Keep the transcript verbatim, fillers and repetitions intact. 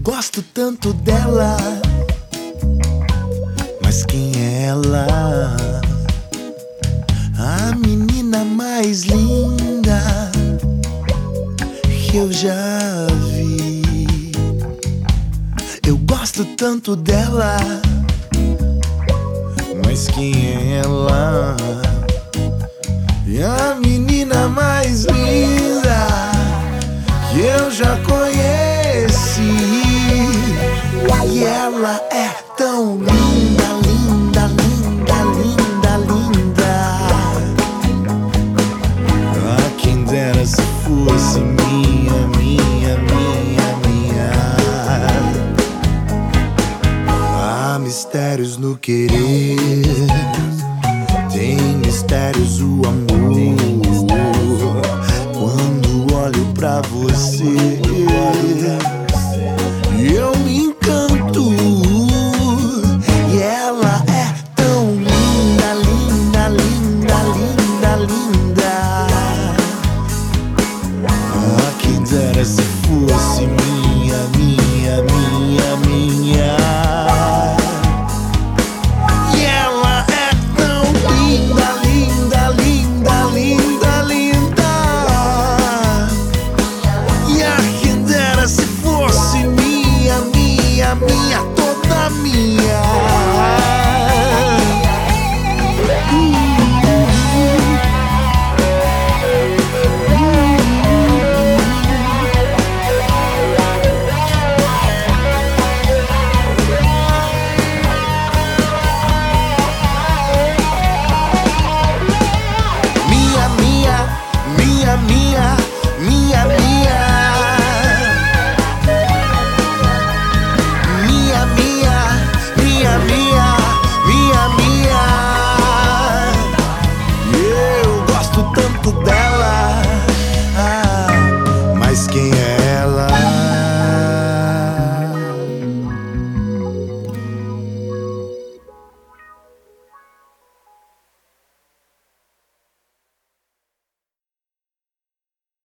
gosto tanto dela, mas quem é ela? A menina mais linda que eu já vi. Eu gosto tanto dela, mas quem é ela? E a menina mais linda que eu já conheci. E ela é tão linda, linda, linda, linda, linda. Ah, quem dera se fosse minha, minha, minha, minha. Há mistérios no querer, tem mistérios o amor. Quando olho pra você,